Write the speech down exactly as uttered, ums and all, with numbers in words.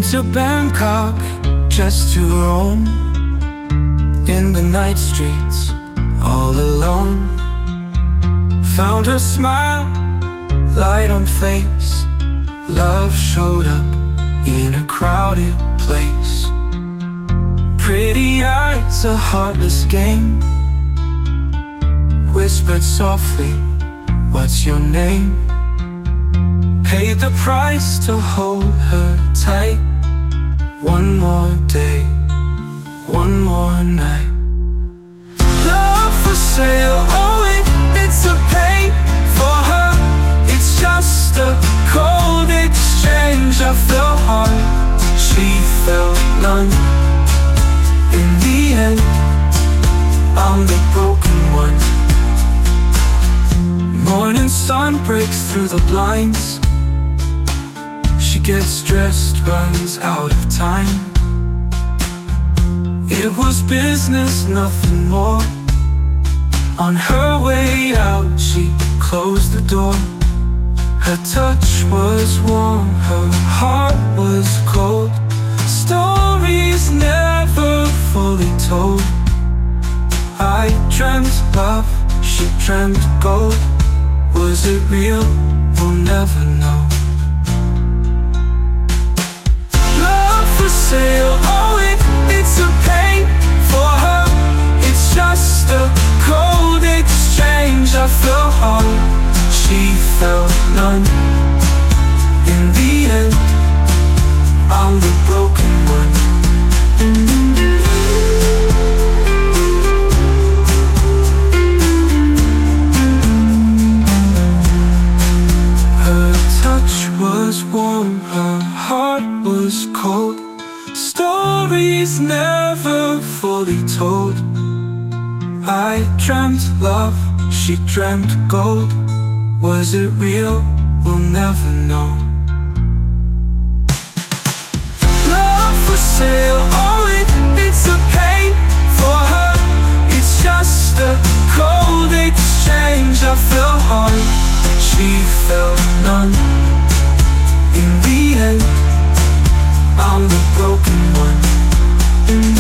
to Bangkok just to roam in the night streets all alone. Found her smile, light on face. Love showed up in a crowded place. Pretty eyes, a heartless game. Whispered softly, what's your name? Paid the price to hold her tight. One more day, one more night. Love for sale, oh it, it's a pain for her. It's just a cold exchange. I felt hard, she felt none. In the end, I'm the broken one. Morning sun breaks through the blinds. She gets dressed, runs out of time. It was business, nothing more. On her way out, she closed the door. Her touch was warm, her heart was cold. Stories never fully told. I dreamt love, she dreamt gold. Was it real? We'll never know. Love for sale, oh it, it's a pain for her. It's just a cold exchange. I felt hard, she felt none. In the end, I'm the broken one. Her touch was warm, her heart was cold. Stories never fully told. I dreamt love, she dreamt gold. Was it real? We'll never know. Love for sale, oh it, it's a pain for her. It's just a cold exchange. I felt hard, she felt none. In the end, I'm the broken one.